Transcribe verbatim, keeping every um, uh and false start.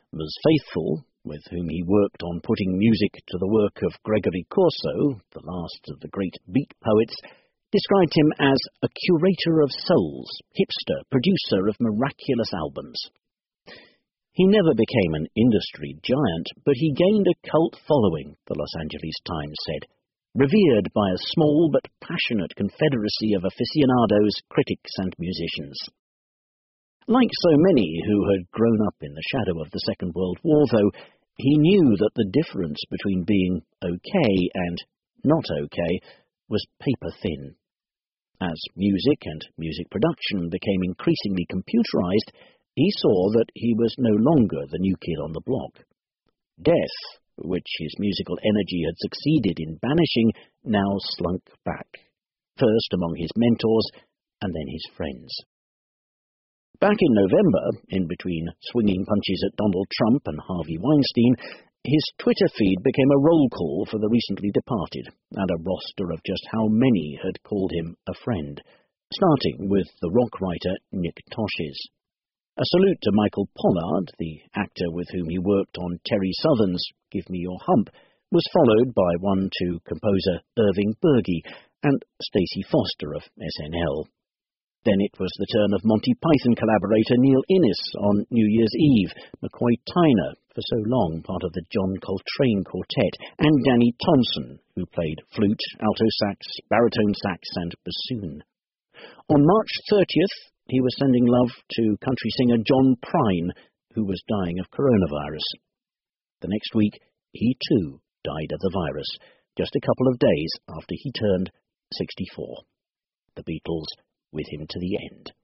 was faithful, with whom he worked on putting music to the work of Gregory Corso, the last of the great beat poets, described him as a curator of souls, hipster, producer of miraculous albums. He never became an industry giant, but he gained a cult following, the Los Angeles Times said, revered by a small but passionate confederacy of aficionados, critics, and musicians. Like so many who had grown up in the shadow of the Second World War, though, he knew that the difference between being okay and not okay was paper-thin. As music and music production became increasingly computerized, he saw that he was no longer the new kid on the block. Death, which his musical energy had succeeded in banishing, now slunk back, first among his mentors and then his friends. Back in November, in between swinging punches at Donald Trump and Harvey Weinstein, his Twitter feed became a roll call for the recently departed, and a roster of just how many had called him a friend, starting with the rock writer Nick Tosches. A salute to Michael Pollard, the actor with whom he worked on Terry Southern's Give Me Your Hump, was followed by one to composer Irving Berge and Stacey Foster of S N L. Then it was the turn of Monty Python collaborator Neil Innes on New Year's Eve, McCoy Tyner, for so long part of the John Coltrane Quartet, and Danny Thompson, who played flute, alto sax, baritone sax, and bassoon. On March thirtieth, he was sending love to country singer John Prine, who was dying of coronavirus. The next week, he too died of the virus, just a couple of days after he turned sixty-four. The Beatles with him to the end.